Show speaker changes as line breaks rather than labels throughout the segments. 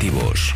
informativos.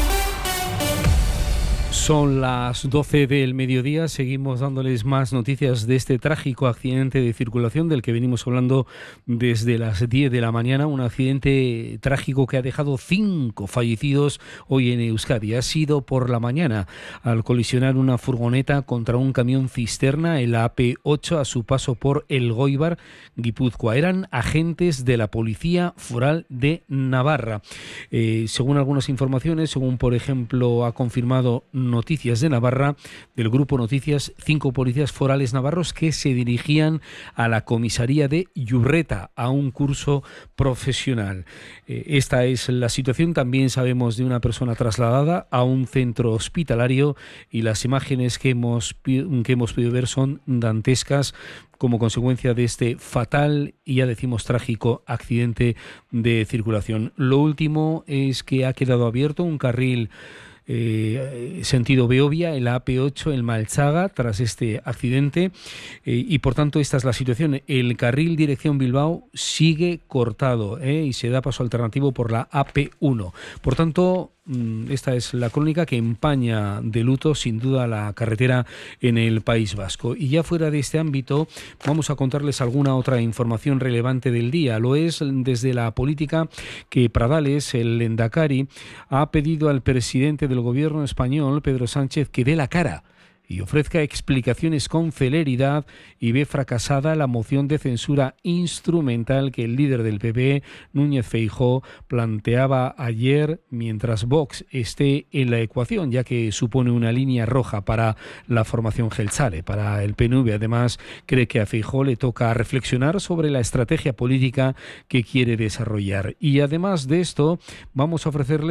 Son las 12 del mediodía, seguimos dándoles más noticias de este trágico accidente de circulación del que venimos hablando desde las 10 de la mañana, un accidente trágico que ha dejado 5 fallecidos hoy en Euskadi. Ha sido por la mañana al colisionar una furgoneta contra un camión cisterna en la AP8 a su paso por Elgoibar, Guipúzcoa. Eran agentes de la Policía Foral de Navarra. Según algunas informaciones, según por ejemplo ha confirmado Noticias de Navarra, del grupo Noticias, 5 policías forales navarros que se dirigían a la comisaría de Yurreta a un curso profesional. Esta es la situación. También sabemos de una persona trasladada a un centro hospitalario y las imágenes que hemos podido ver son dantescas como consecuencia de este fatal y ya decimos trágico accidente de circulación. Lo último es que ha quedado abierto un carril sentido Beovia, en la AP8 en Malchaga, tras este accidente, y por tanto esta es la situación. El carril dirección Bilbao sigue cortado y se da paso alternativo por la AP1. Por tanto, esta es la crónica que empaña de luto sin duda la carretera en el País Vasco. Y ya fuera de este ámbito vamos a contarles alguna otra información relevante del día. Lo es desde la política que Pradales, el Lehendakari, ha pedido al presidente del gobierno español, Pedro Sánchez, que dé la cara y ofrezca explicaciones con celeridad y ve fracasada la moción de censura instrumental que el líder del PP, Núñez Feijóo, planteaba ayer mientras Vox esté en la ecuación, ya que supone una línea roja para la formación Jeltzale, para el PNV. Además, cree que a Feijóo le toca reflexionar sobre la estrategia política que quiere desarrollar. Y además de esto, vamos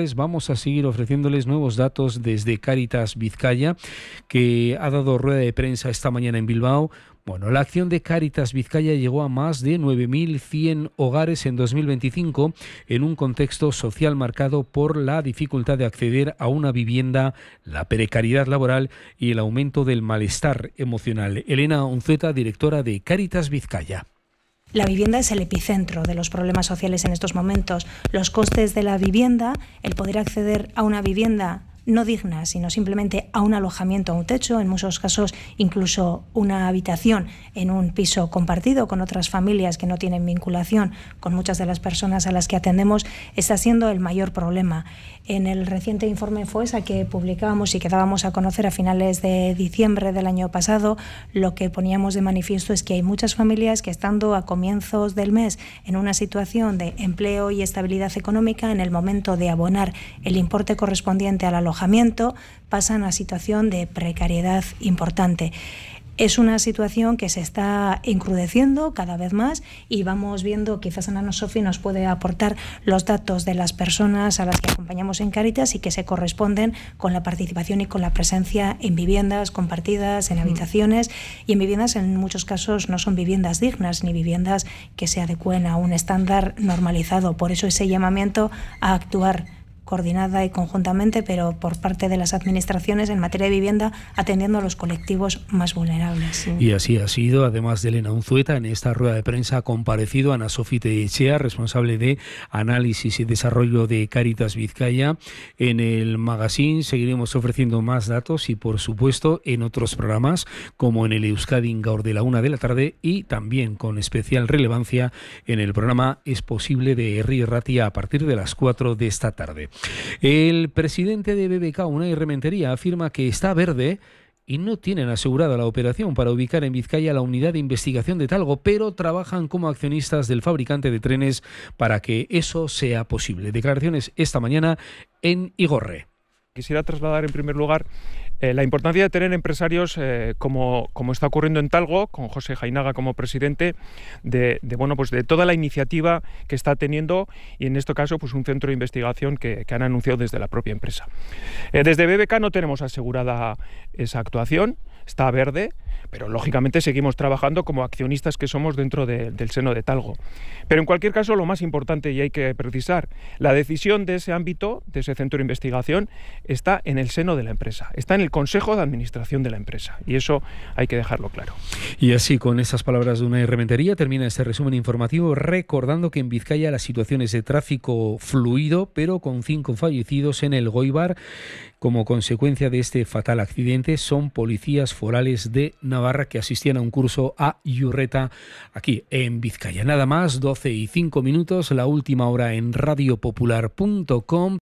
a seguir ofreciéndoles nuevos datos desde Cáritas Vizcaya, que ha dado rueda de prensa esta mañana en Bilbao. Bueno, la acción de Cáritas Vizcaya llegó a más de 9.100 hogares en 2025 en un contexto social marcado por la dificultad de acceder a una vivienda, la precariedad laboral y el aumento del malestar emocional. Elena Unzueta, directora de Cáritas Vizcaya.
La vivienda es el epicentro de los problemas sociales en estos momentos. Los costes de la vivienda, el poder acceder a una vivienda no digna, sino simplemente a un alojamiento, a un techo, en muchos casos incluso una habitación en un piso compartido con otras familias que no tienen vinculación con muchas de las personas a las que atendemos, está siendo el mayor problema. En el reciente informe FOESA que publicábamos y que dábamos a conocer a finales de diciembre del año pasado, lo que poníamos de manifiesto es que hay muchas familias que, estando a comienzos del mes en una situación de empleo y estabilidad económica, en el momento de abonar el importe correspondiente al alojamiento, pasan a situación de precariedad importante. Es una situación que se está encrudeciendo cada vez más y vamos viendo, quizás Ana Sofi nos puede aportar los datos de las personas a las que acompañamos en Cáritas y que se corresponden con la participación y con la presencia en viviendas compartidas, en habitaciones, y en viviendas en muchos casos no son viviendas dignas ni viviendas que se adecúen a un estándar normalizado. Por eso ese llamamiento a actuar coordinada y conjuntamente, pero por parte de las administraciones en materia de vivienda, atendiendo a los colectivos más vulnerables. Sí.
Y así ha sido. Además de Elena Unzueta, en esta rueda de prensa ha comparecido Ana Sofi Tellechea, responsable de análisis y desarrollo de Cáritas Vizcaya. En el magazine seguiremos ofreciendo más datos y, por supuesto, en otros programas, como en el Euskadi Gaur de la 1 de la tarde y también con especial relevancia en el programa Es Posible de Herri Ratia a partir de las 4 de esta tarde. El presidente de BBK, Unai Rementería, afirma que está verde y no tienen asegurada la operación para ubicar en Vizcaya la unidad de investigación de Talgo, pero trabajan como accionistas del fabricante de trenes para que eso sea posible. Declaraciones esta mañana en Igorre.
Quisiera trasladar en primer lugar la importancia de tener empresarios como está ocurriendo en Talgo, con José Jainaga como presidente, de toda la iniciativa que está teniendo, y en este caso pues un centro de investigación que han anunciado desde la propia empresa. Desde BBK no tenemos asegurada esa actuación, está verde, pero lógicamente seguimos trabajando como accionistas que somos dentro del seno de Talgo. Pero en cualquier caso, lo más importante, y hay que precisar, la decisión de ese ámbito, de ese centro de investigación, está en el seno de la empresa, está en el Consejo de Administración de la empresa, y eso hay que dejarlo claro.
Y así, con esas palabras de Unai Rementería, termina este resumen informativo, recordando que en Vizcaya la situación es de tráfico fluido, pero con 5 fallecidos en el Goibar. Como consecuencia de este fatal accidente, son policías forales de Navarra que asistían a un curso a Iurreta, aquí en Vizcaya. Nada más, 12:05, la última hora en radiopopular.com.